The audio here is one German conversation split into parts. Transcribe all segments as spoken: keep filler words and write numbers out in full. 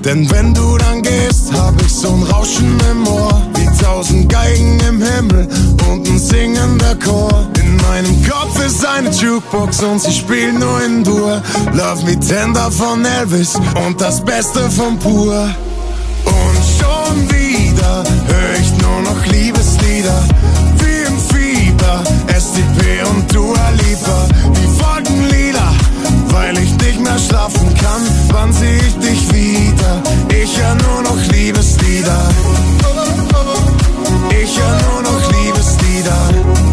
Denn wenn du dann gehst, hab ich so'n Rauschen im Ohr, wie tausend Geigen im Himmel und ein singender Chor. In meinem Kopf ist eine Jukebox und sie spielt nur in Dur. Love Me Tender von Elvis und das Beste von Pur. Und schon wieder hör ich nur noch Liebeslieder, wie im Fieber, S T P und Dua Lipa. Die Wolkenlieder, weil ich nicht mehr schlafen kann. Wann seh ich dich wieder? Ich hör nur noch Liebeslieder. Ich hör nur noch Liebeslieder.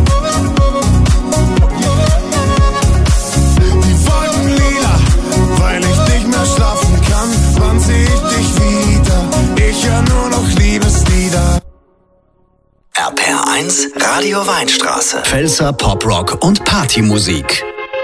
Die Wolkenlieder, weil ich nicht mehr schlafen kann. Wann seh ich dich wieder? Ich hör nur noch Liebeslieder. R P R eins, Radio Weinstraße. Pfälzer Poprock und Partymusik.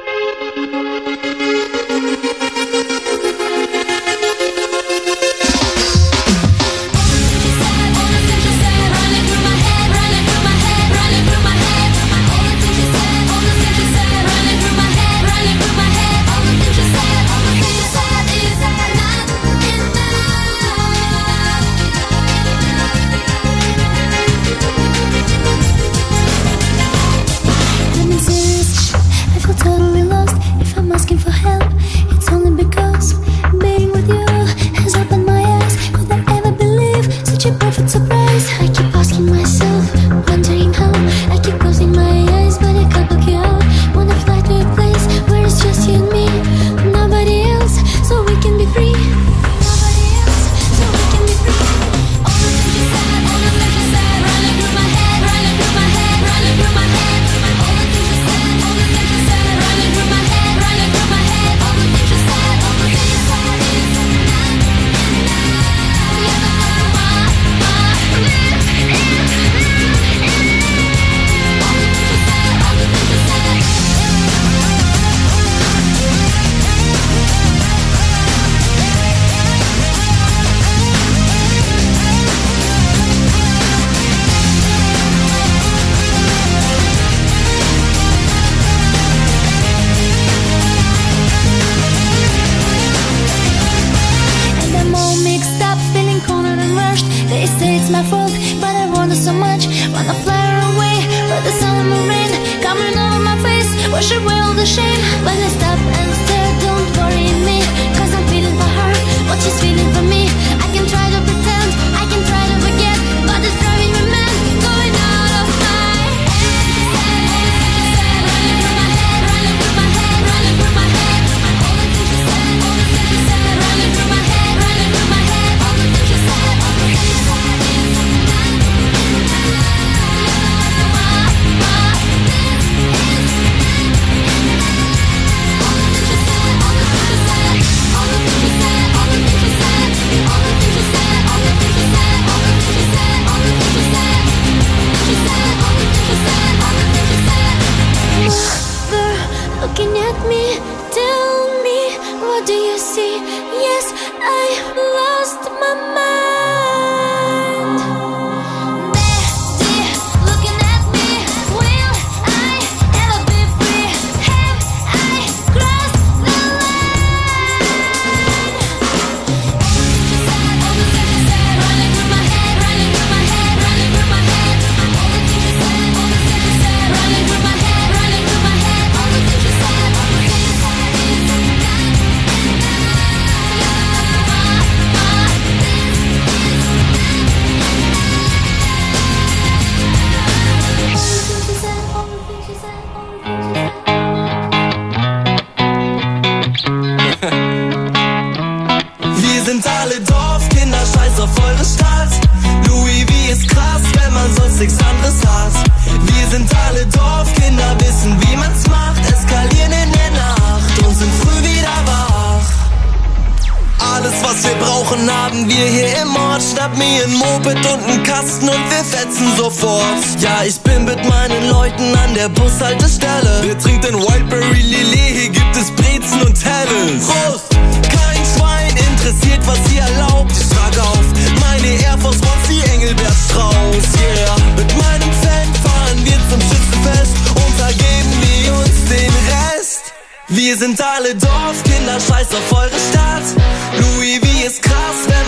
Bushaltestelle. Wer trinkt denn Wildberry Lillet? Hier gibt es Brezen und Helles. Prost! Kein Schwein interessiert, was ihr erlaubt. Ich trage auf meine Air Force Ones wie Engelbert Strauß. Yeah, mit meinem Fan fahren wir zum Schützenfest und da geben wir uns den Rest. Wir sind alle Dorfkinder, scheiß auf eure Stadt. Louis V ist krass, wenn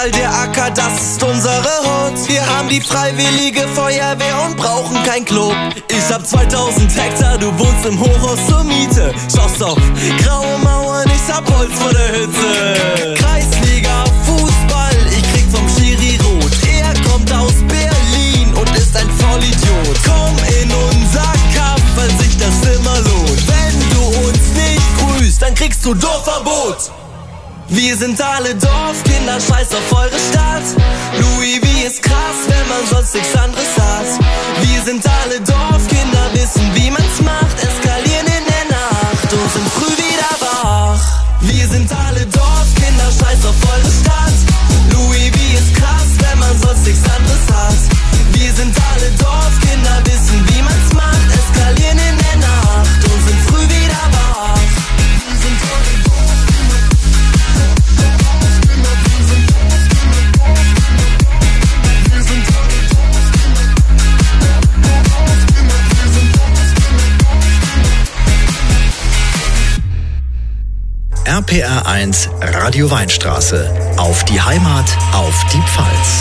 Fußball, der Acker, das ist unsere Hut. Wir haben die freiwillige Feuerwehr und brauchen kein Club. Ich hab zweitausend Hektar, du wohnst im Hochhaus zur Miete. Schaust auf graue Mauern, ich hab Holz vor der Hütte. Kreisliga, Fußball, ich krieg vom Schiri rot. Er kommt aus Berlin und ist ein Vollidiot. Komm in unser Kampf, weil sich das immer lohnt. Wenn du uns nicht grüßt, dann kriegst du Dorfverbot. Wir sind alle Dorfkinder, scheiß auf eure Stadt. Louis V ist krass, wenn man sonst nichts anderes hat. Wir sind alle Dorfkinder, wissen wie man's macht. Eskalieren in der Nacht und sind früh wieder wach. Wir sind alle Dorfkinder, scheiß auf eure Stadt. Louis V ist krass, wenn man sonst nichts anderes hat. Wir sind alle Dorfkinder, wissen wie man's macht. Eskalieren in der Nacht und sind früh wieder wach. Wir sind alle R P R eins Radio Weinstraße. Auf die Heimat, auf die Pfalz.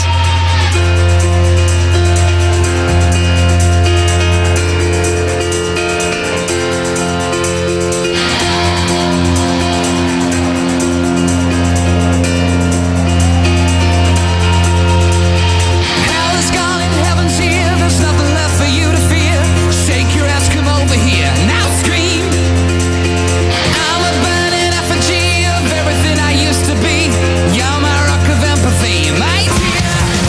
You're my rock of empathy, mate.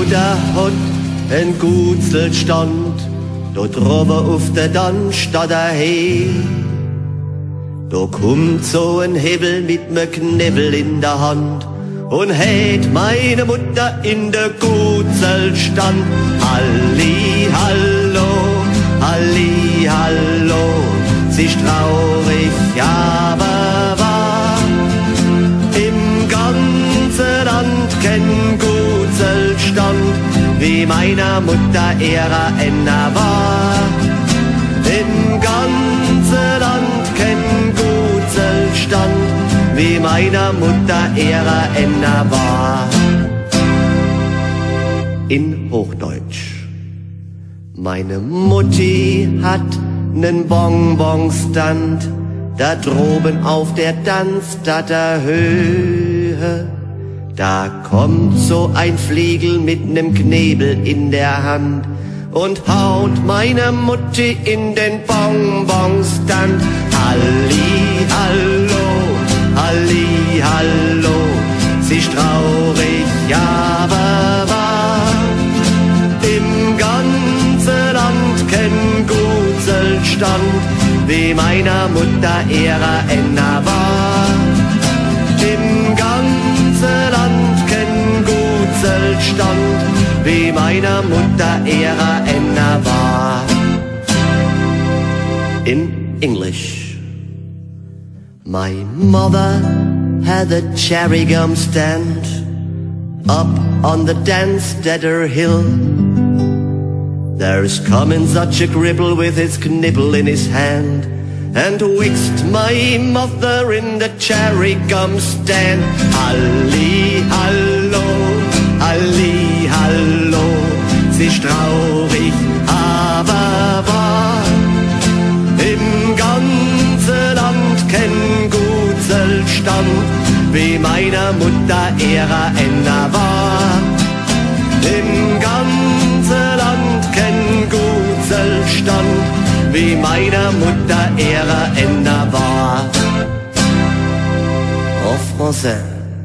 Mutter hat en Gutselstand, da droben auf der Dann statt der He. Da kommt so ein Hebel mit nem Knebel in der Hand und hält meine Mutter in der Gutselstand. Halli, hallo, halli, hallo, sie ist traurig, aber wahr. Im ganzen Land kein Gutselstand, wie meiner Mutter ihrer Enna war. Im ganzen Land kein Gutselstand, wie meiner Mutter ihrer Enna war. In Hochdeutsch. Meine Mutti hat nen Bonbonstand, da droben auf der Tanzstatter Höhe. Da kommt so ein Fliegel mit nem Knebel in der Hand und haut meine Mutti in den Bonbonstand. Halli, hallo, halli, hallo, sie ist traurig, aber wahr. Im ganzen Land kein Gutselstand, wie meiner Mutter ihrer Enna war. Im ganzen Land kein Gutselstand, wie meiner Mutter ihrer Enna war. In English. My mother had a cherry gum stand up on the Danstetter hill. There's coming such a cripple with his knibble in his hand, and whisked my mother in the cherry gum stand. Halli, hallo, halli, hallo, sie ist traurig, aber wahr. Im ganzen Land kein Gutselstand, wie meiner Mutter ihrer Enna war. Im ganzen Land kein Gutselstand, wie meiner Mutter ihrer Enna war. En français.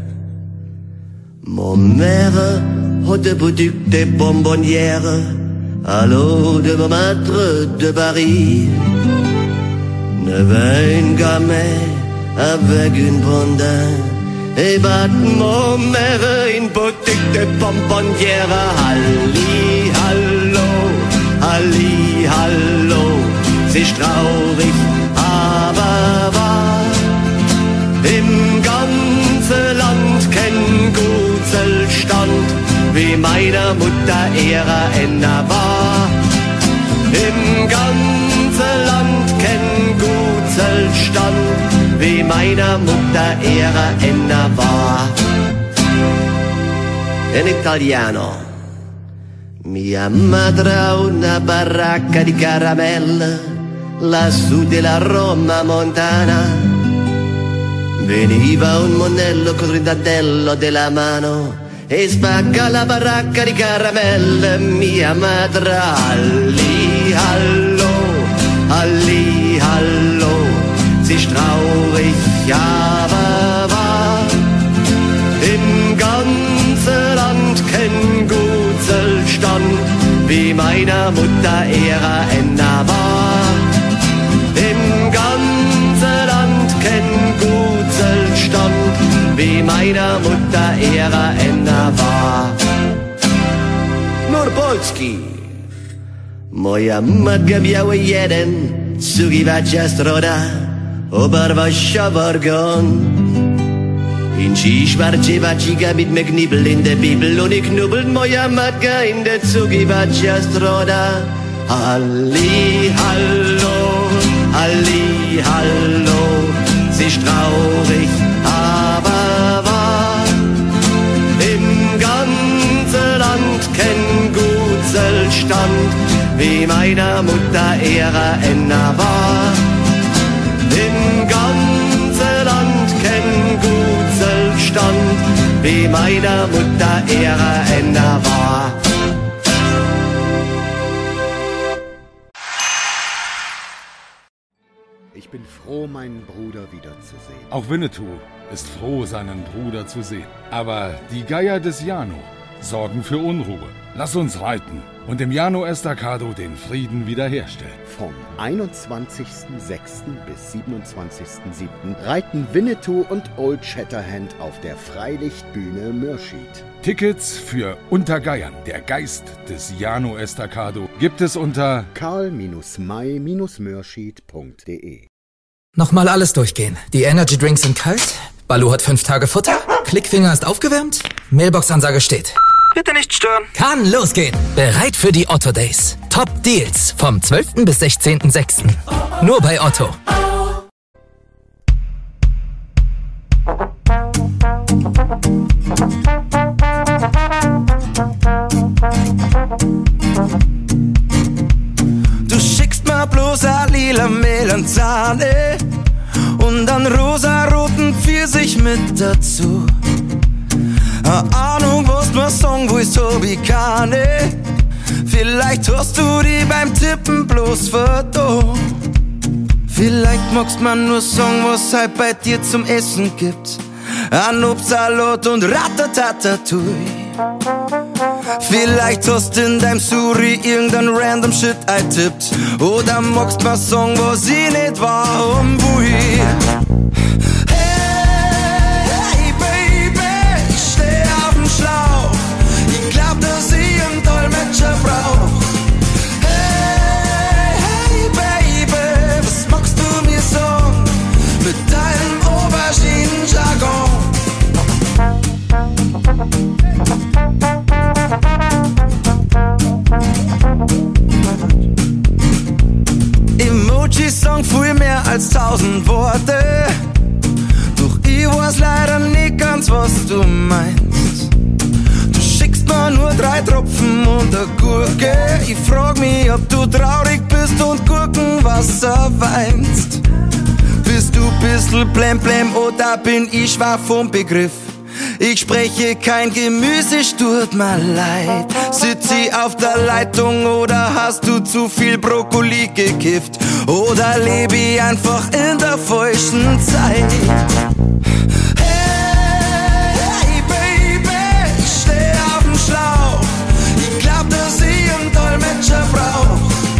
Mon mère a de boutique des bonbonnières à l'eau de Montmartre de Paris. Ne vint gamin avec une blonde et bat mon mère une boutique de bonbonnières. Halli, hallo, halli, hallo, sie ist traurig, aber wahr. Im ganzen Land kein Gutselstand, wie meiner Mutter ihrer Enna war. Im ganzen Land kein Gutselstand, wie meiner Mutter ihrer Enna war. In italiano. Mia madre ha una baracca di caramelle lassù della Roma montana. Veniva un monello col ridatello della mano e spacca la baracca di caramelle. Mia madre, halli, hallo, halli, hallo, sie ist traurig, aber wahr. Im ganzen Land kein Gutselstand, wie meiner Mutter ihrer Enna war. Im ganzen Land kein Gutselstand, wie meiner Mutter ihrer Enna war. Nur Polski. Moja matka miała jeden, sugiwacia stroda, obarwasza wargon. In Schisch war Cevacika mit me Knibbel in der Bibel und ich knubbelt moja matka in der sugiwacia stroda. Halli, hallo, halli, hallo, sie ist traurig, aber wahr. Im ganzen Land kein Gutselstand, wie meiner Mutter ihrer Enna war. Im ganzen Land kein Gutselstand, wie meiner Mutter ihrer Enna war. Ich bin froh, meinen Bruder wiederzusehen. Auch Winnetou ist froh, seinen Bruder zu sehen. Aber die Geier des Jano sorgen für Unruhe. Lass uns reiten und im Llano Estacado den Frieden wiederherstellen. Vom einundzwanzigsten sechsten bis siebenundzwanzigsten siebten reiten Winnetou und Old Shatterhand auf der Freilichtbühne Mürschid. Tickets für Untergeiern, der Geist des Llano Estacado, gibt es unter karl may mürschid punkt de. Nochmal alles durchgehen. Die Energy Drinks sind kalt, Balu hat fünf Tage Futter, Klickfinger ist aufgewärmt, Mailbox-Ansage steht. Bitte nicht stören. Kann losgehen. Bereit für die Otto Days. Top Deals vom zwölften bis sechzehnten sechsten Nur bei Otto. Du schickst mir bloß a lila Melanzane und einen rosaroten Pfirsich mit dazu. A Ahnung, was man sagen willst, hab ich keine. Vielleicht hast du die beim Tippen bloß verdocht. Vielleicht magst man nur sagen, was halt bei dir zum Essen gibt. Ein Obstsalat und Ratatatatouille. Vielleicht hast in deinem Suri irgendein random Shit eintippt. Oder magst mal sagen, was ich nicht warum will. Ich glaub, dass ich einen Dolmetscher brauch. Hey, hey, Baby, was magst du mir sagen mit deinem Auberginen-Jargon? Emojis sagen viel mehr als tausend Worte. Doch ich weiß leider nicht ganz, was du meinst. Mir nur drei Tropfen und eine Gurke. Ich frag mich, ob du traurig bist und Gurkenwasser weinst. Bist du bissl blem blem oder bin ich schwach vom Begriff? Ich spreche kein Gemüse, es tut mir leid. Sitz ich auf der Leitung oder hast du zu viel Brokkoli gekifft? Oder lebe ich einfach in der falschen Zeit? Ich glaub, dass ich einen Dolmetscher brauch.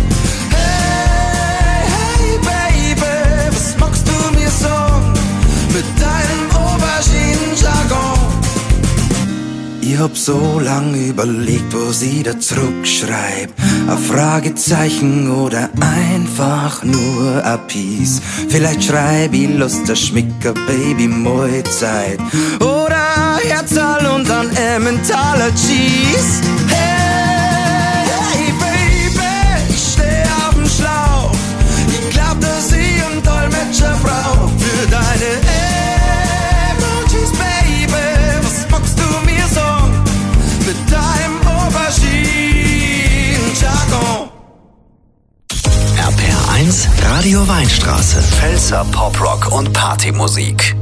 Hey, hey, Baby, was magst du mir sagen mit deinem Auberginen-Jargon? Ich hab so lang überlegt, was ich da zurückschreib. Ein Fragezeichen oder einfach nur ein Piece. Vielleicht schreib ich Lust der Schmicker, Baby, Mahlzeit. Oder Herzal und ein Emmentaler Cheese. Hey, hey, Baby, ich steh auf dem Schlauch. Ich glaub, dass ich einen Dolmetscher brauch für deine Emojis, Baby. Was magst du mir sagen mit deinem Auberginen-Jargon? R P R eins Radio Weinstraße. Pfälzer Poprock und Partymusik.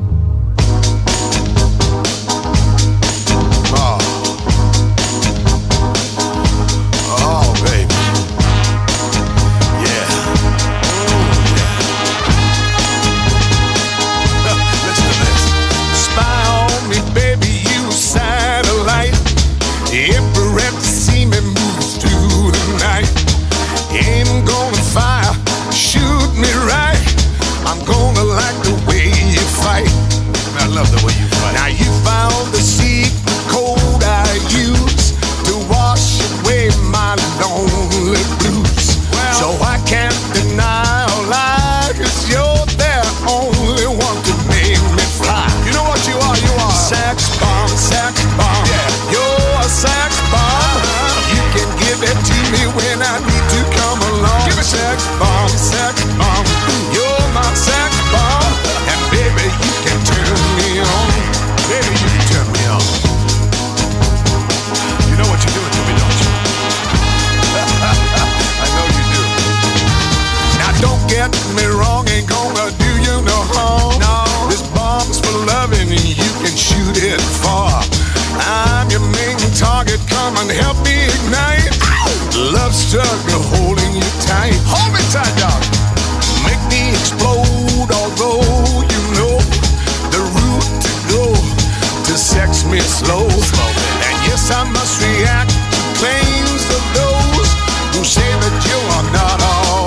Struggle holding you tight. Hold me tight, dog. Make me explode, although you know the route to go to sex me slow. And yes, I must react to claims of those who say that you are not all.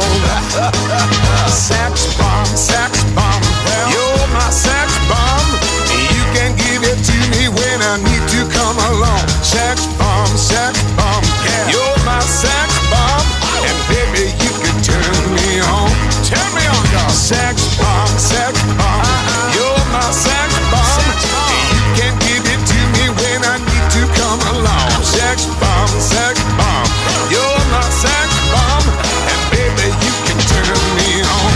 Sex bomb, sex bomb, you're my sex bomb. You can give it to me when I need to come along. Sex bomb, sex bomb, you're my sex bomb. And baby, you can turn me on. Turn me on, dog. Sex bomb, sex bomb, you're my sex bomb. You can give it to me when I need to come along. Sex bomb, sex bomb, you're my sex bomb. And baby, you can turn me on.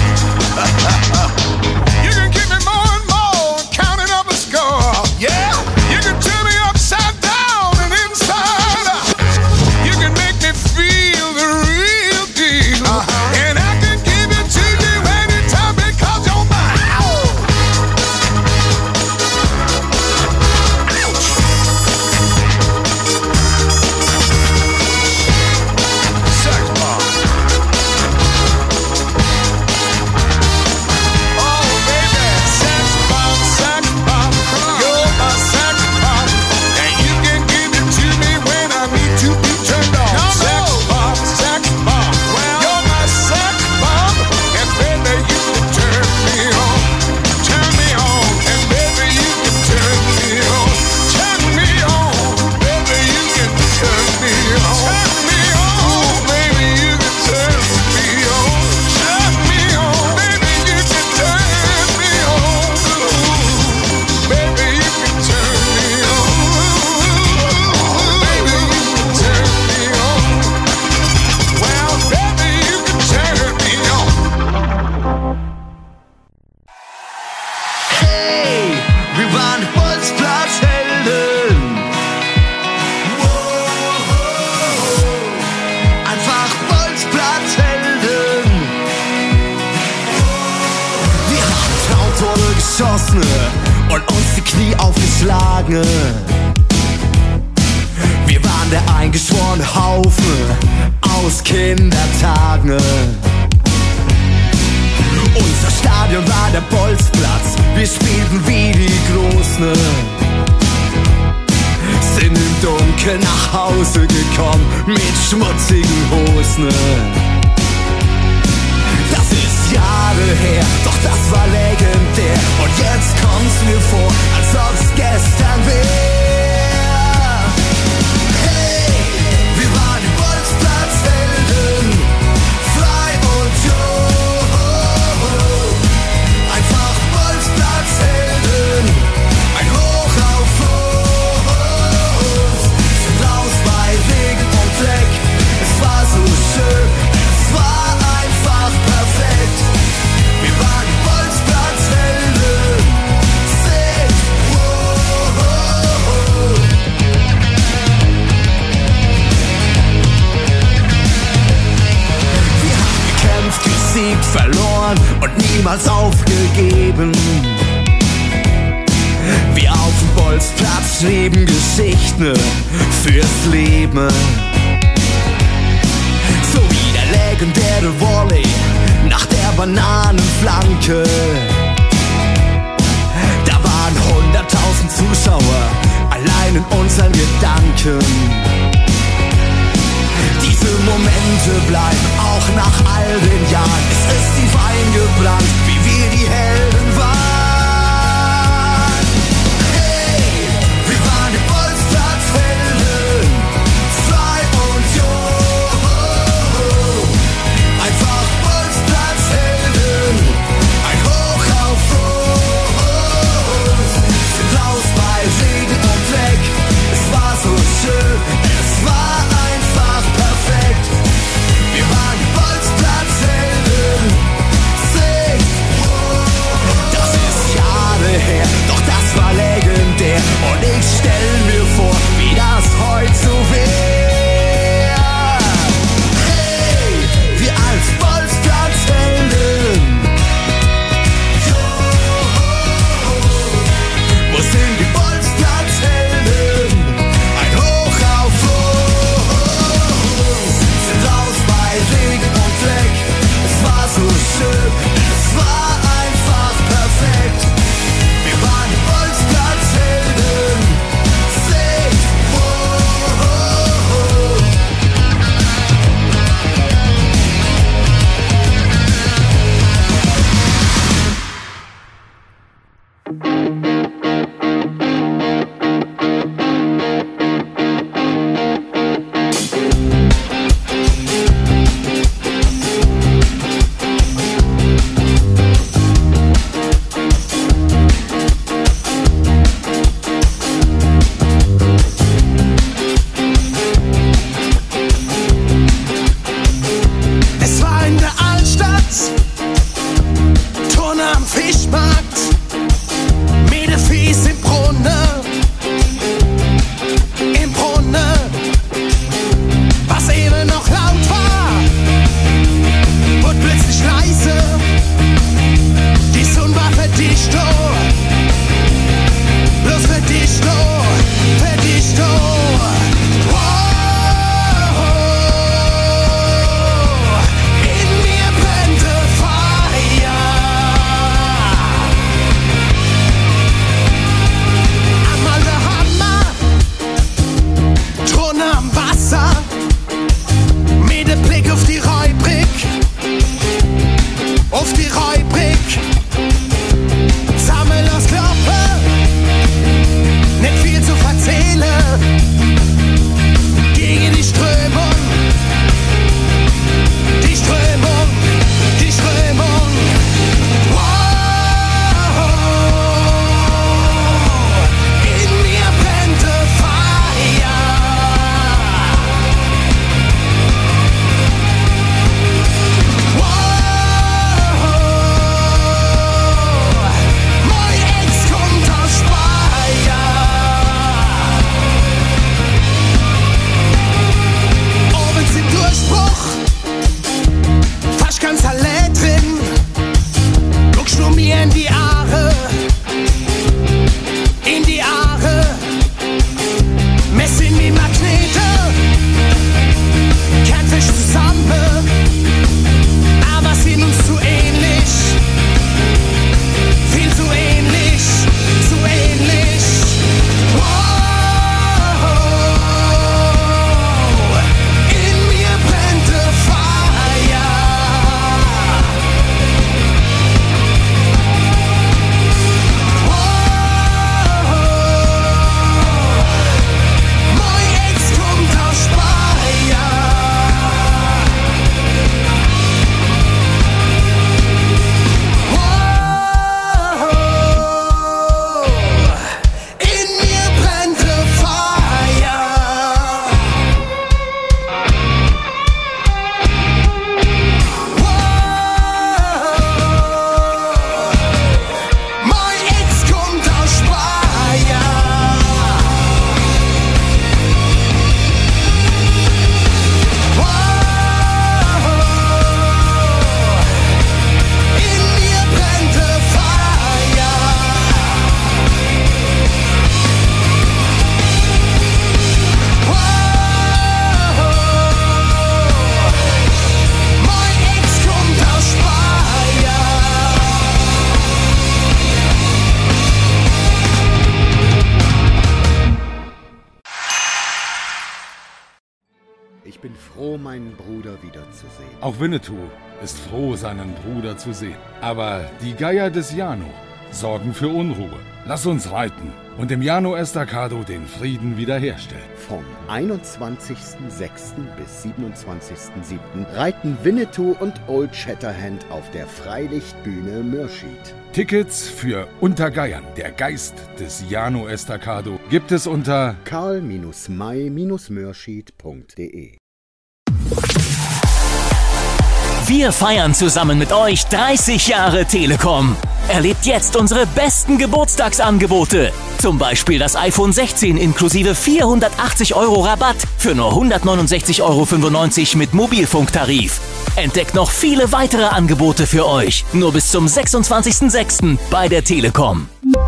You can give me more and more, counting up a score. Yeah, you can turn me upside down and inside out. You can make me feel the real deal. Uh-huh. And I can give it to you anytime because you're mine. Sex bomb. Oh baby, sex bomb, sex bomb, you're my sex bomb, and you can give it to me when I need to be turned on. Sex bomb, sex bomb, you're my sex bomb, and baby you can turn me on, turn me on, and baby you can turn me on, turn me on, baby you can turn me on, turn me on, baby you can turn me on, turn me on, baby you can turn me on, baby you can turn me on, baby you can turn me on, well baby you can turn me on. Hey, wir waren Bolzplatzhelden. Einfach Bolzplatzhelden. Wir haben Traumtore geschossen und uns die Knie aufgeschlagen. Wir waren der eingeschworene Haufen aus Kindertagen. Unser Stadion war der Bolzplatz, wir spielten wie die Großen. Sind im Dunkeln nach Hause gekommen mit schmutzigen Hosen. Das ist Jahre her, doch das war legendär. Und jetzt kommt's mir vor, als ob's gestern wär. Hey, wir waren die Bolzplatzhelden, frei und jung. Einfach Bolzplatzhelden, ein Hoch auf uns. Sind raus bei Regen und Dreck, es war so schön, es war einfach perfekt. Wir waren die Bolzplatzhelden, sing, wow, wir haben gekämpft, gesiegt, verloren und niemals aufgegeben. Wir auf dem Bolzplatz schrieben Geschichten fürs Leben. So wie der legendäre Volley nach der Bananenflanke. Da waren hunderttausend Zuschauer allein in unseren Gedanken. Diese Momente bleiben auch nach all den Jahren. Es ist tief eingebrannt, wie wir die Helden waren. Hey, wir waren die Bolzplatzhelden, frei und jung. Einfach Bolzplatzhelden, ein Hoch auf uns. Sind raus bei Regen und Dreck, es war so schön, es war einfach perfekt. Wir waren die Bolzplatzhelden, sing, wow. Ich bin froh, meinen Bruder wiederzusehen. Auch Winnetou ist froh, seinen Bruder zu sehen. Aber die Geier des Jano sorgen für Unruhe. Lass uns reiten und im Jano Estacado den Frieden wiederherstellen. Vom einundzwanzigsten sechsten bis siebenundzwanzigsten siebten reiten Winnetou und Old Shatterhand auf der Freilichtbühne Mürschied. Tickets für Unter Geiern, der Geist des Jano Estacado, gibt es unter karl may mürschied punkt de. Wir feiern zusammen mit euch dreißig Jahre Telekom. Erlebt jetzt unsere besten Geburtstagsangebote. Zum Beispiel das iPhone sechzehn inklusive vierhundertachtzig Euro Rabatt für nur hundertneunundsechzig Euro fünfundneunzig mit Mobilfunktarif. Entdeckt noch viele weitere Angebote für euch. Nur bis zum sechsundzwanzigsten sechsten bei der Telekom.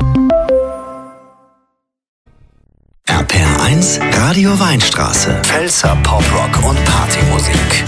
R P R eins Radio Weinstraße. Pfälzer Poprock und Partymusik.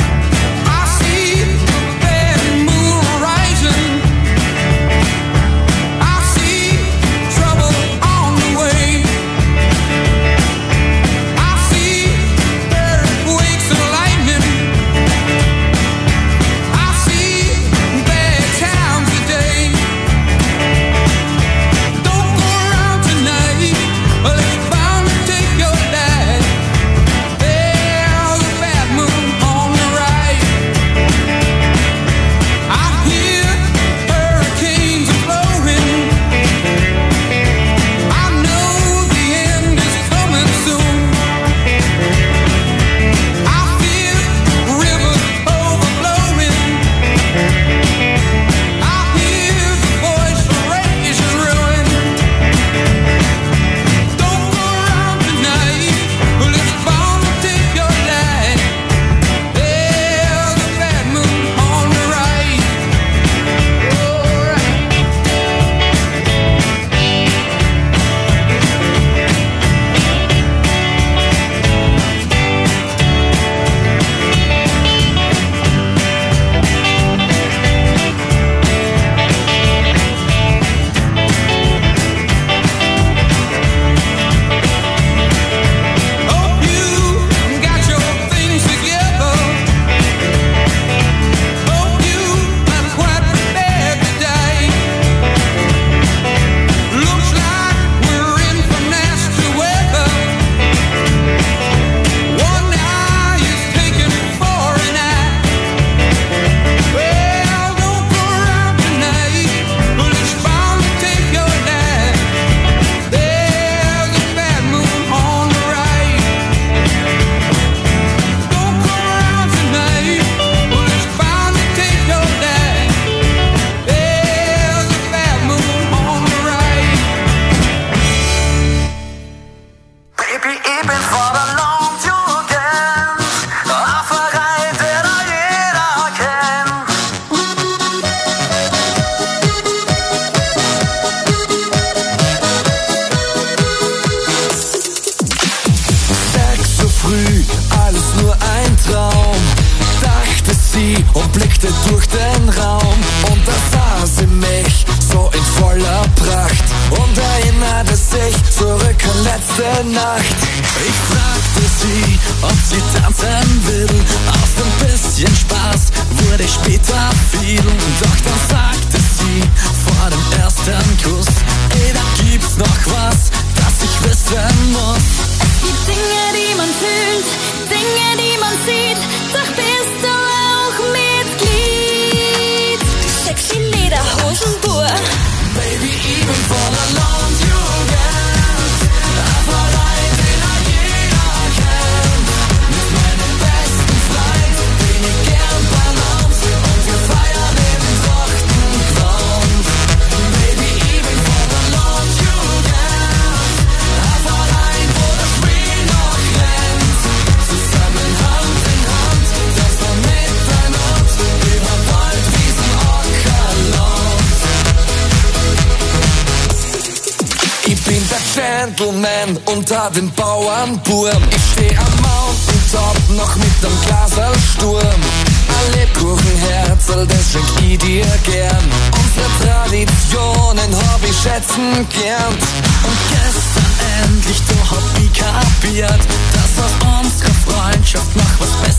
Gentleman unter den Bauernbuben. Ich steh am Mountaintop noch mit dem Glaserlsturm. Ein Lebkuchenherzl, das schenk ich dir gern. Unsere Traditionen hab ich schätzen gern. Und gestern endlich, da hab ich kapiert, dass aus unserer Freundschaft noch was Besseres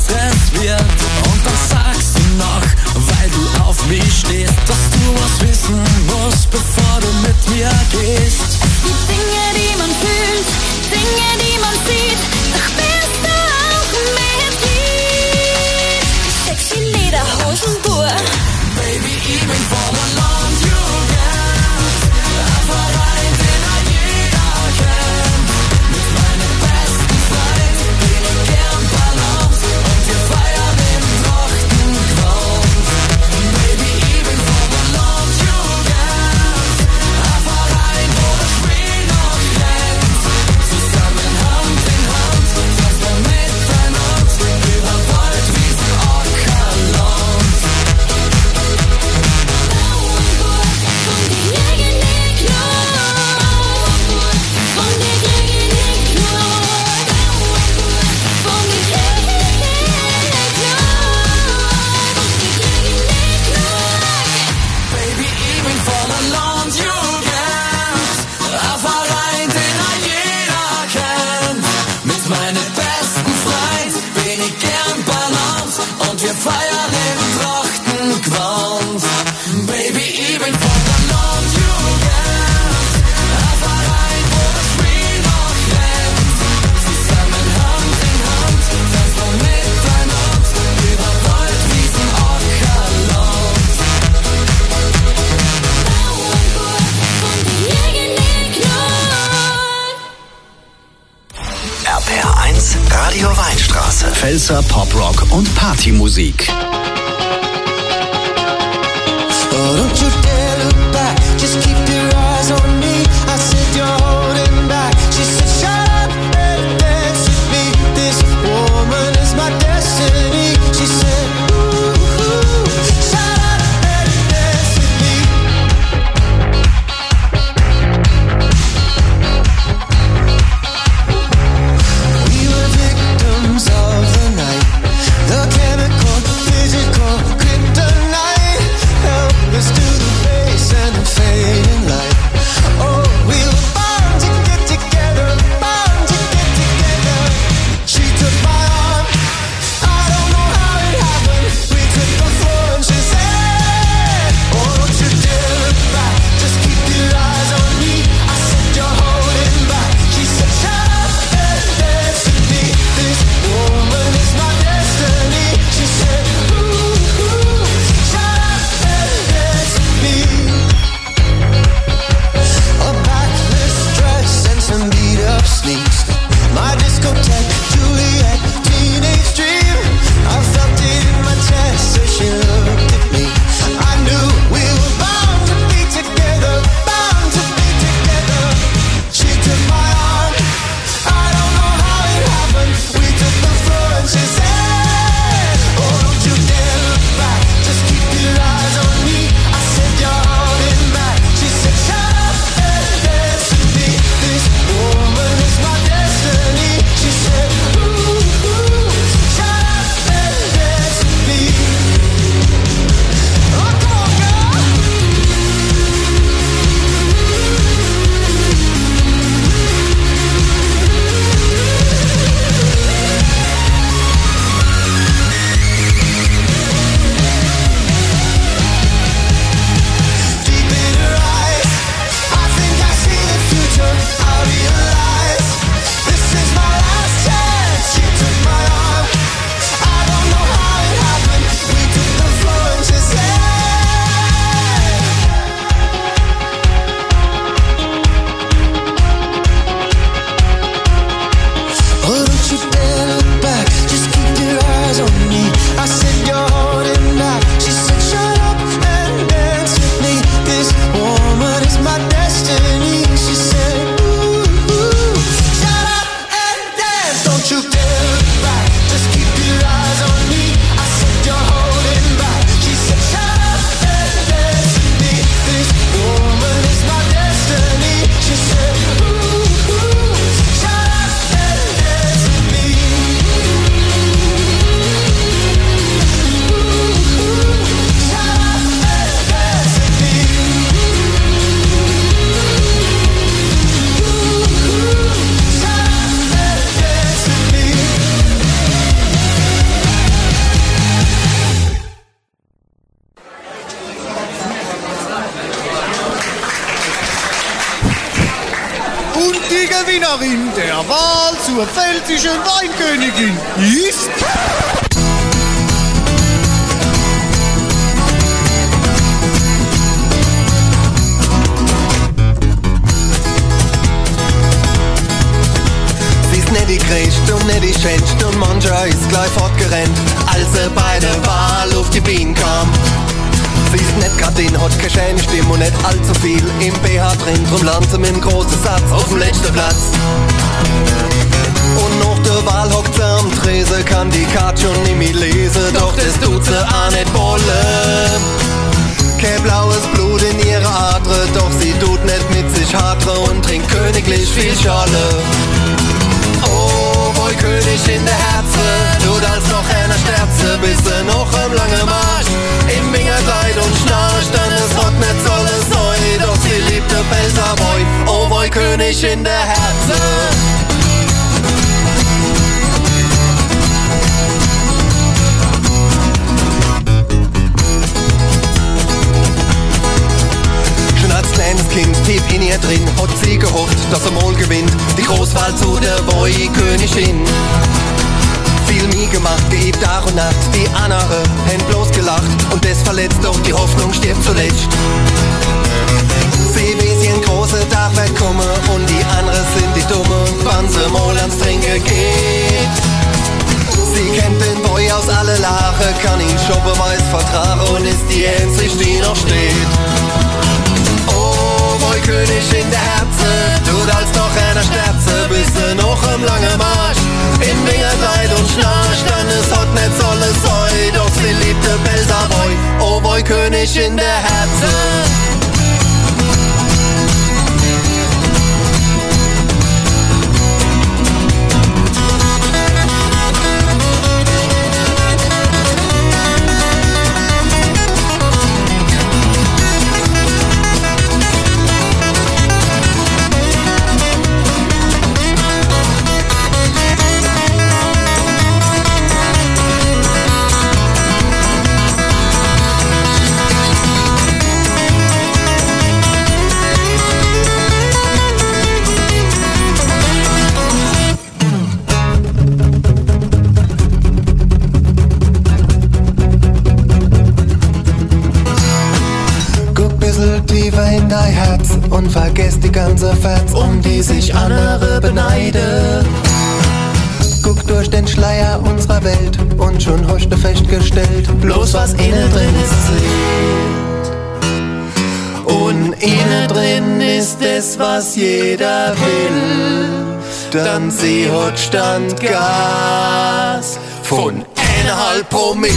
mit meinen besten Freund bin ich gern Balance und wir feiern im Trachtengewand. Baby, ich bin von der Landjugend, ein Verein, wo das Spiel noch rennt. Zusammen Hand in Hand, tanzen wir miteinander über Wald, Wiesen, Ackerland. R P R eins Radio Weinstraße. Pfälzer Poprock und Partymusik. Oh, don't you dare look back, just keep your eyes on me. I said you're holding back. She said shut up and dance with me. This woman is my destiny. She said ooh, ooh, shut up and dance with me. We were victims of the night, the chemical, the physical, kryptonite. Help us to the base and the fading light. Oh, we were bound to get together, bound to get together. She took my arm, I don't know how it happened. We took the floor and she said, oh, don't you dare look back, just keep your eyes on me. I said you're holding back. She said shut up and dance with me. This woman is my destiny. She said ooh, ooh, shut up and dance with me. A backless dress and some beat up sneaks. My discotheque, Juliet, teenage dream. I felt it in my chest as she looked at me. I knew we were bound to be together, bound to be together. She took my arm, I don't know how it happened. We took the floor and she said, oh, don't you dare look back, just keep your eyes on me. I said you're holding back. She said shut up and dance with me. This woman is my destiny. She said ooh, ooh, shut up and dance with me. Oh, come on, girl. Deep in her eyes, I think I see the future. I realize this is my last chance. She took my arm, I don't know how it happened. We took the floor and she said, oh, don't you dare look back, just keep your eyes on me. I said you're holding back. She said shut up and dance with me. This woman is my destiny. She said ooh, ooh, shut up and dance. Don't you dare look back, just keep your eyes on me. I said you're holding back. She said shut up and dance with me. This woman is my destiny. She said ooh, ooh, shut up and dance with me. Ooh, ooh, shut up and dance with me. Ooh, ooh, shut up and dance with me. Und die Gewinnerin der Wahl zur pfälzischen Weinkönigin ist... Sie ist nicht die größte und nicht die schönste und mancher ist gleich fortgerannt, als sie bei der Wahl auf die Bienen kam. Sie ist nicht grad in, hat keine schöne Stimme und nicht allzu viel im B H drin, drum landet sie mit einem großen Satz auf dem letzten Platz. Und nach der Wahl hockt sie am Tresen, kann die Karte schon nicht mehr lesen, doch das tut sie auch nicht wollen. Kein blaues Blut in ihrer Adre, doch sie tut nicht mit sich hadre und trinkt königlich viel Schale. Oh, wohl König in der Herze, tut als noch einer Sterze, bis sie noch am langen Marsch im Wingerkleid und schnarcht, dann es hat nicht so alles neu, doch sie liebt der Pfälzer Boy. Oh, wohl König in der Herze. hat sie gehofft, dass er mal gewinnt, die Großwahl zu der Boy-Königin. Viel nie gemacht, geübt Tag und Nacht, die andere haben bloß gelacht und das verletzt, doch die Hoffnung stirbt zuletzt. Sie wie sie ein großer Tag wird kommen und die anderen sind die Dumme und wann sie mal ans Trinken geht. Sie kennt den Boy aus alle Lache, kann ihn shoppen, weiß vertragen und ist die einzig, die noch steht. Oh, Boy König in der Herze, tut als noch einer Sterze, bist du noch am langen Marsch. In Wingerkleid und Schnarch, dann ist hot nicht alles Heu, doch sie liebte Belser Boy. Oh, Boy König in der Herze. In dein Herz und vergesst die ganze Fats, um die sich andere beneiden. Guck durch den Schleier unserer Welt und schon hast du festgestellt, bloß was innen drin ist zählt. Und innen drin ist es, was jeder will. Dann sie hat Standgas von eineinhalb Promille.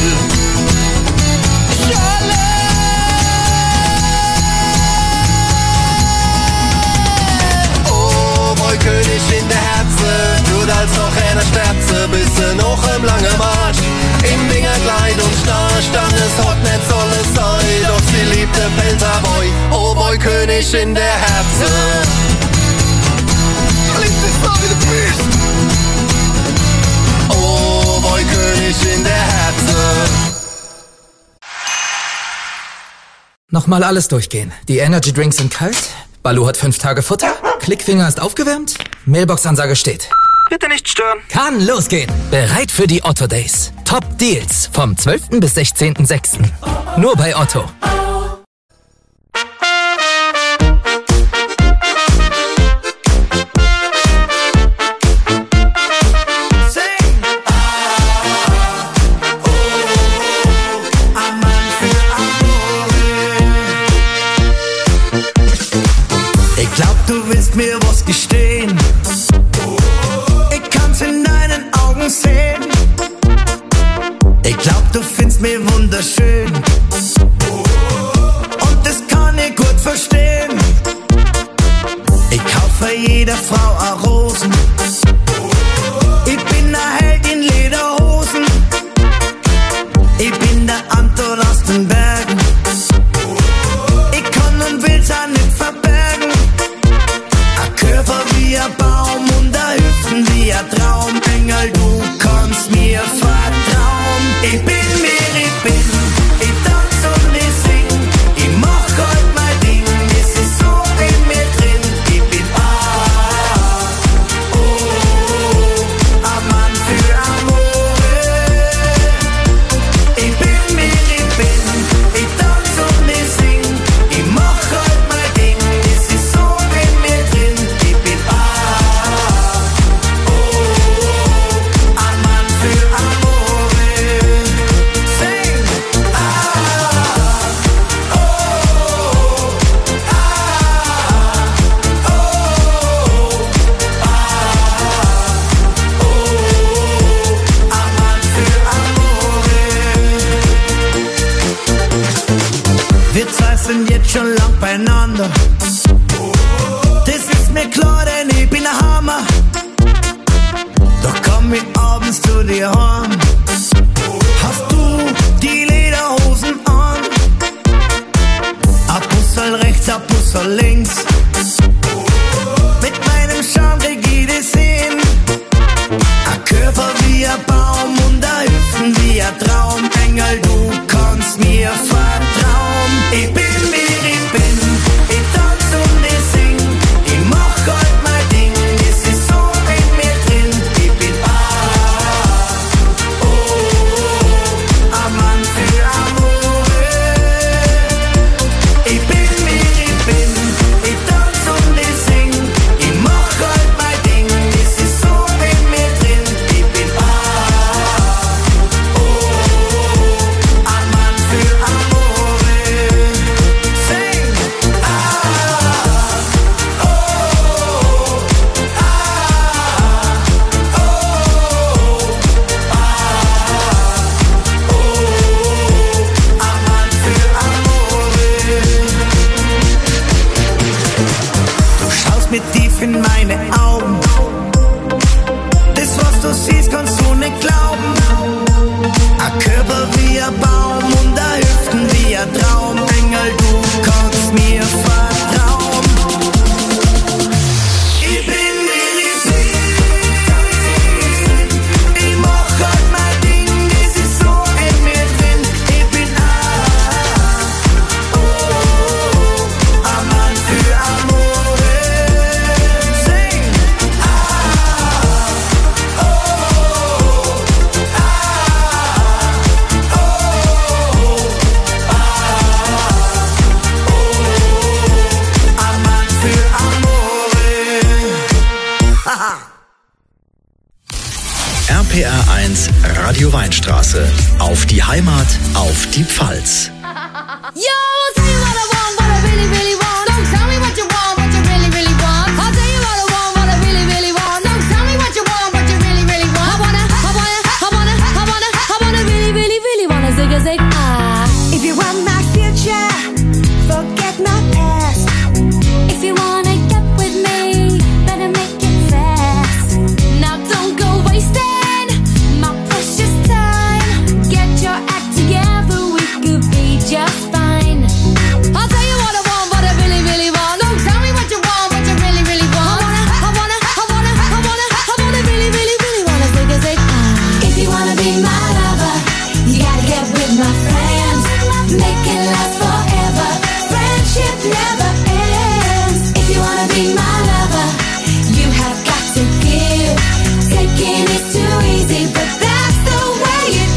König in der Herze, tut als noch einer Sterze, bist du noch im langen Marsch. Im Wingerkleid und Schnarch, dann ist hot nicht soll es sein, doch sie liebte Pelzer Boy. Oh Boy König in der Herze. Oh Boy König in der Herze. Nochmal alles durchgehen. Die Energy Drinks sind kalt, Balu hat fünf Tage Futter, Klickfinger ist aufgewärmt, Mailbox-Ansage steht. Bitte nicht stören. Kann losgehen. Bereit für die Otto Days. Top Deals vom zwölften bis sechzehnten sechsten Nur bei Otto. Ich glaub, du willst mir was gestehen. Ich kann's in deinen Augen sehen. Ich glaub, du findest mich wunderschön. Und das kann ich gut verstehen. Ich kaufe jeder Frau a Rosen. Ich bin der Held in Lederhosen. Ich bin der Anton aus den Bergen. Ich kann und will's auch nicht verbergen. Ein Körper wie ein Baum und ein Hüften wie ein Traumengel. Du kannst mir vertrauen. Ich bin wer ich bin. Ich tanz und ich sing. Ich mach halt mein Ding. Es ist so in mir drin. Ich bin ah, oh, ein Mann für Amore. Ich bin wer ich bin. Ich tanz und ich sing. Ich mach halt mein Ding. Es ist so in mir drin. Ich bin ah, oh, ein Mann für Amore. Sing ah, oh, ah, oh, ah, oh, ein Mann für Amore. Wir zwei sind jetzt schon lang beieinander. Das ist mir klar, denn ich bin ein Hammer. Doch komm ich abends zu dir heim. Hast du die Lederhosen an? Ein Busserl rechts, ein Busserl links. Mit meinem Charme krieg ich das hin. Ein Körper wie ein Baum und ein Hüften wie ein Traumengel. Du kannst mir vertrauen. Ich bin wer ich bin. Ich tanz und ich sing. Ich glauben. A Körper wie ein Baum und a Hüften wie ein Traum. Engel, du kannst mir vertrauen. Ich bin wie ich bin. Ich mach halt mein Ding, das ist so in mir drin. Ich bin ah, oh, ein Mann für Amore. Sing ah, oh, R P R eins Radio Weinstraße. Auf die Heimat, auf die Pfalz. Yo, I'll tell you what I want, what I really, really want. Don't tell me what you want, what you really, really want. I'll tell you what I want, what I really, really want. Don't tell me what you want, what you really, really want. I wanna, I wanna, I wanna, I wanna, I wanna really, really, really wanna zig a zig ah. If you want my future, forget my past. If you wanna get with me, better make it fast. Now don't go wasting my precious time. Get your act together, we could be just fine. I'll tell you what I want, what I really, really want. Don't tell me what you want, what you really, really want. I wanna, I wanna, I wanna, I wanna, I wanna really, really, really wanna zig a zig ah. If you wanna be my lover, you gotta get with my friends. Make it last forever. Friendship never ends. If you wanna be my lover, you have got to give. Taking is too easy, but that's the way it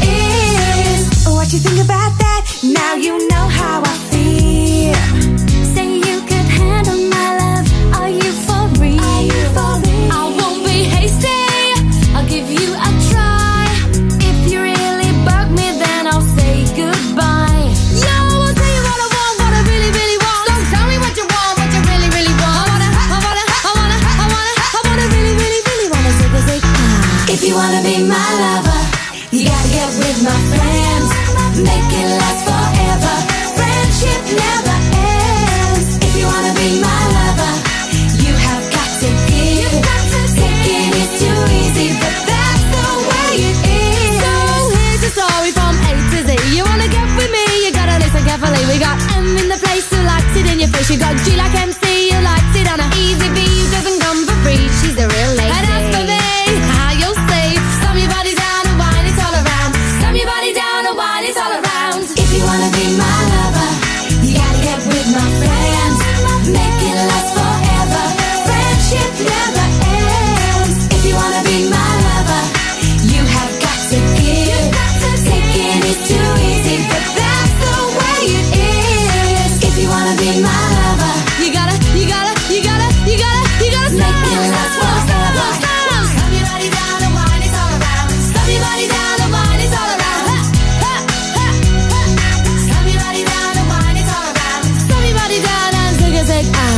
is. What you think about that? Now you know how I feel. Say you could handle my love. Are you for real? Are you for real? I won't be hasty. I'll give you a try. If you really bug me, then I'll say goodbye. Yo, I'll tell you what I want, what I really, really want. Don't tell me what you want, what you really, really want. I wanna, I wanna, I wanna, I wanna, I wanna really, really, really wanna zig a zig ah. If you wanna be my lover, you gotta get with my friends. Make it last forever. Friendship never ends. If you wanna be my lover, you have got to give. Taking is too easy, but that's the way it is. So here's a story from A to Z. You wanna get with me, you gotta listen carefully. We got M in the place who likes it in your face. You got G like M C, who likes it on a easy V, who doesn't come for free. She's a real lady. And as for me, how you'll see, slam your body down and wine it all around. Slam your body down and wine it all around. If you wanna be my lover, you gotta get with my friends. Make it last forever. Friendship never ends. If you wanna be my lover, you have got to give. Taking is too easy, but that's the way it is. If you wanna be my lover, You gotta, you gotta, you gotta, you gotta, you gotta make stop. it last forever. Slam your body down and wine it all around. Slam your body down and wine it all around. Ha, ha, ha, ha. Slam your body down and wine it all around. Slam your body down and zig a zig ah.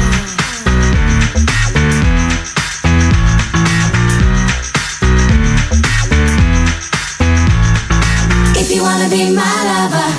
If you wanna be my lover.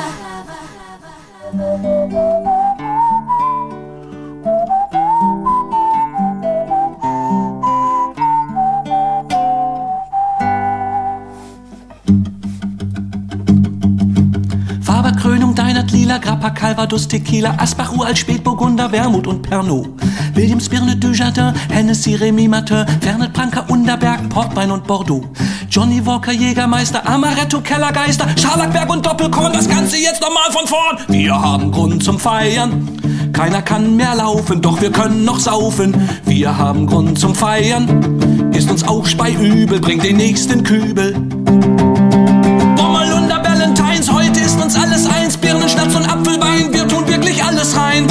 Farberkrönung deiner Lila, Grappa, Calvados, Tequila, Asbach, Uralt, Spätburgunder, Wermut und Pernod. Williams, Birne, Dujardin, Hennessy, Remy Martin, Fernet, Branca, Underberg, Portwein und Bordeaux. Johnny Walker, Jägermeister, Amaretto, Kellergeister, Scharlachberg und Doppelkorn, das Ganze jetzt nochmal von vorn. Wir haben Grund zum Feiern. Keiner kann mehr laufen, doch wir können noch saufen. Wir haben Grund zum Feiern. Ist uns auch speiübel, bringt den nächsten Kübel. Bommerlunder, Valentines, heute ist uns alles eins. Birnen, Schnaps und Apfelwein, wir tun wirklich alles rein.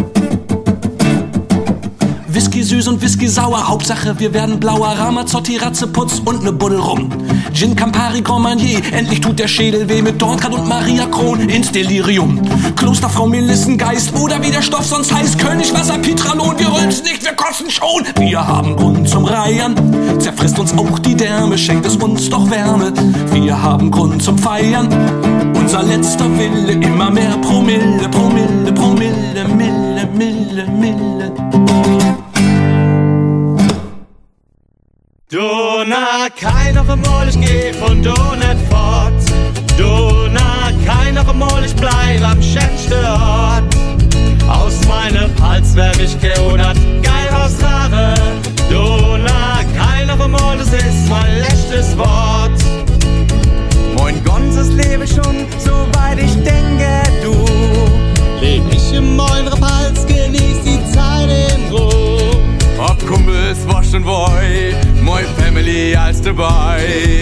Whisky süß und Whisky sauer, Hauptsache wir werden blauer. Ramazzotti, Ratzeputz und ne Buddel rum. Gin, Campari, Grand Marnier, endlich tut der Schädel weh. Mit Dornkrat und Maria Kron ins Delirium. Klosterfrau, Melissengeist oder wie der Stoff sonst heißt. Königwasser, Pitranon, wir rülpsen nicht, wir kotzen schon. Wir haben Grund zum Reiern, zerfrisst uns auch die Därme, schenkt es uns doch Wärme. Wir haben Grund zum Feiern, unser letzter Wille, immer mehr Promille, Promille, Promille, Mille, Mille, Mille. Dona, kein noch einmal, ich geh von do net fort. Dona, kein noch einmal, ich bleib am schönsten Ort. Aus meinem Hals wär mich geunert, geil rausfahre. Dona, kein noch einmal, das ist mein letztes Wort. Mein ganzes Leben schon, soweit ich denke, du. Leg mich in meinen Hals, genieß die Zeit in Ruhe. Ob Kumpels, was schon woi, moi Family als dabei.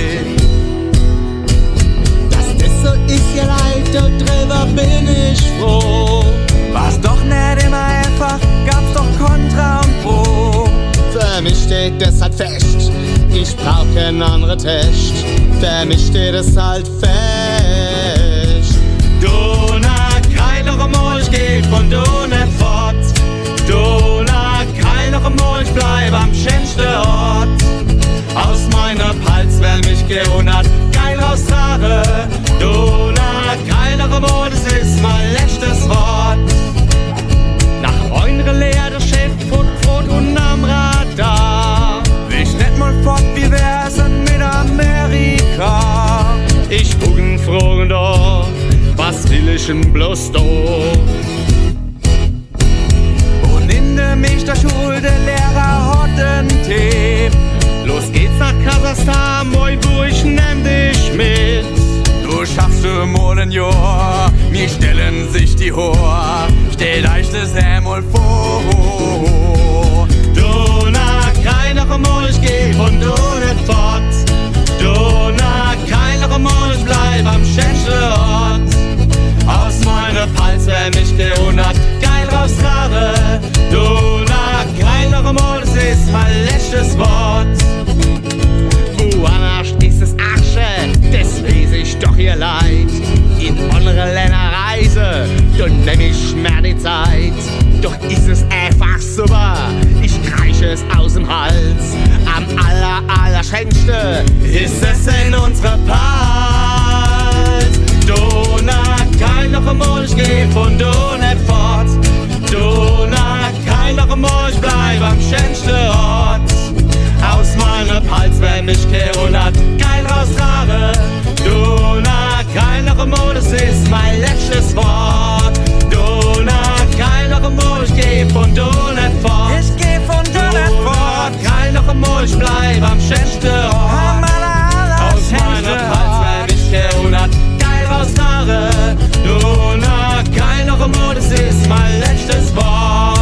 Dass das so ist, ja leid, und drüber bin ich froh. War's doch nicht immer einfach, gab's doch Kontra und Pro. Für mich steht das halt fest, ich brauch kein anderer Test. Für mich steht es halt fest. Dona, kein noch einmal, ich geh von do net fort. Dona, kein noch einmal, ich bleib am schönsten Ort. Aus meiner Hals wär mich geunert, geil raustrage. Dona, kein noch einmal, das ist mein letztes Wort. Nach eure Leer, der Chef von Brot und am Radar. Ich net mal fort, wie wär's denn mit Amerika? Ich gucken fragen doch, was will ich denn bloß da? Und in der mich der Schule, der Lehrer hat den Tipp. Los geht's nach Kasachstan, moi Bub, ich nehm dich mit. Du schaffst du mal ein Jahr, mir stellen sich die Hoher. Stellt euch das einmal vor. Dona, kein noch einmal, ich geh von do net fort. Dona, kein noch einmal, ich bleib am schönsten Ort. Aus meiner Hals wär mich geunert, geil raustrage. Dona, kein noch einmal, das ist mein letztes Wort. Woanders ist es Asche, das weiß ich doch hier leid. In andere Länder reise, dann nehm ich mehr die Zeit. Doch ist es einfach super, ich kreische es aus dem Hals. Am aller, aller schönsten ist es in unserer Pals. Dona, kein noch einmal, ich geh von do net fort. Dona, kein noch einmal, ich bleib am schönsten Ort. Aus meiner Hals wär mich geunert, geil raustrage. Dona, kein noch einmal, das ist mein letztes Wort. Dona, kein noch einmal, ich geh von do net fort. Ich geh von do net fort. Kein noch einmal, ich bleib am schönsten Ort. Aus meiner Hals wär mich geunert, geil raustrage. Dona, kein noch einmal, das ist mein letztes Wort.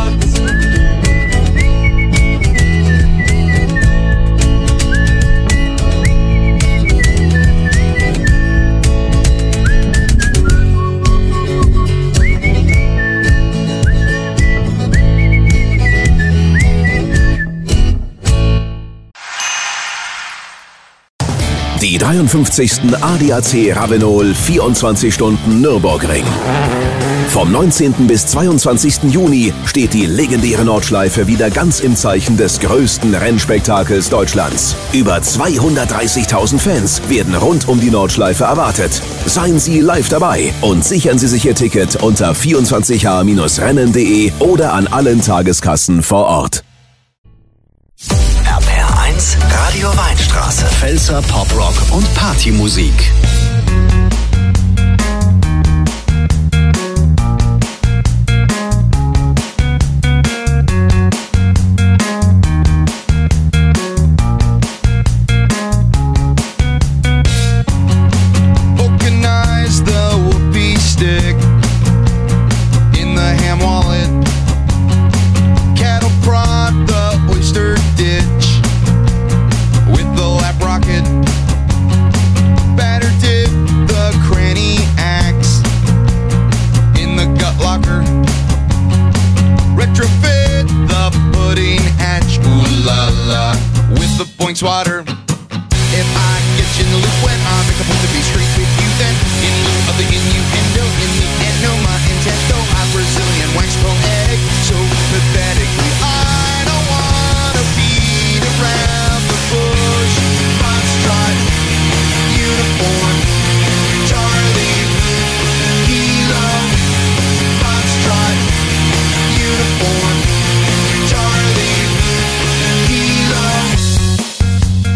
Die dreiundfünfzigsten A D A C Ravenol vierundzwanzig Stunden Nürburgring. Vom neunzehnten bis zweiundzwanzigsten Juni steht die legendäre Nordschleife wieder ganz im Zeichen des größten Rennspektakels Deutschlands. Über zweihundertdreißigtausend Fans werden rund um die Nordschleife erwartet. Seien Sie live dabei und sichern Sie sich Ihr Ticket unter vierundzwanzig h Rennen punkt de oder an allen Tageskassen vor Ort. R P R eins Radio Weinstraße. Pfälzer Poprock und Partymusik. Vulcanize the whoopee stick in the ham wallet. Cattle prod the oyster ditch with the lap rocket. Batter dip the cranny axe in the gut locker. Retrofit the pudding hatch, ooh la la, with the points water. If I get you in the loop when I make a point to be straight with you, then in lieu of the innuendo, in the end, no, my intento, I'm Brazilian wax poetic, so pathetically. I don't wanna beat around the bush. Foxtrot, uniform, Charlie, Kilo. Foxtrot, uniform, Charlie, Kilo.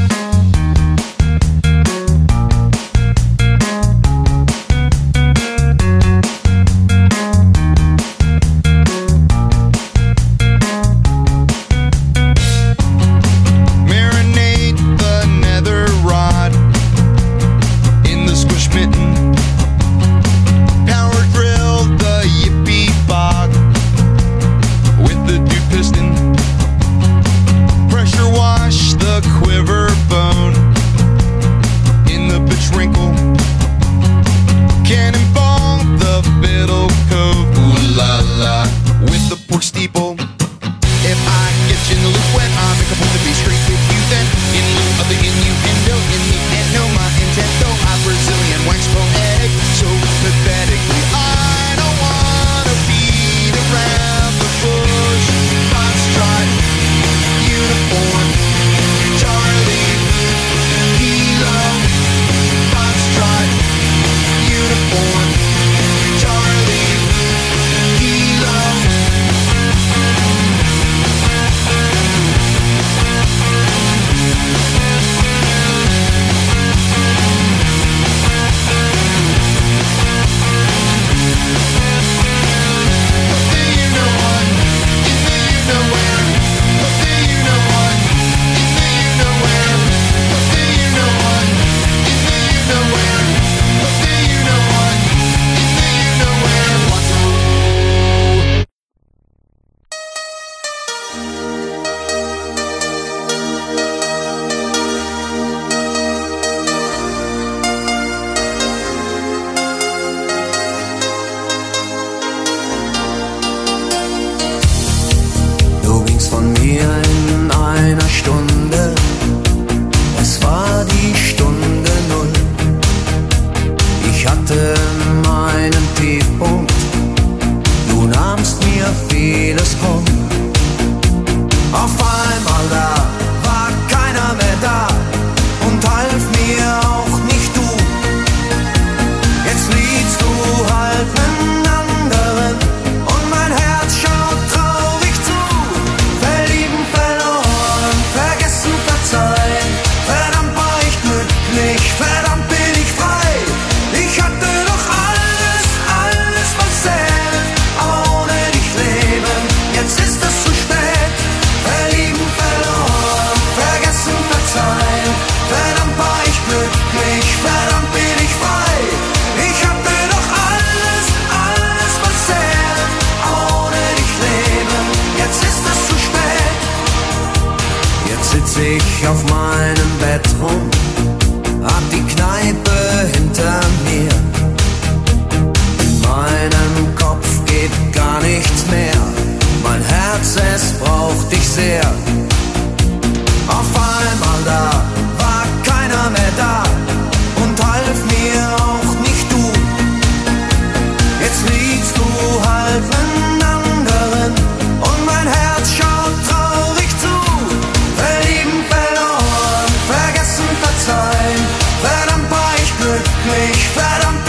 ich auf meinem Bett rum, hab die Kneipe hinter mir. In meinem Kopf geht gar nichts mehr, mein Herz, es braucht dich sehr. Auf einmal da war keiner mehr da und half mir auch nicht du. Jetzt liegst du halt mit anderen und mein Herz schaut traurig zu. Verlieben, verloren, vergessen, verzeihen, verdammt war ich glücklich, verdammt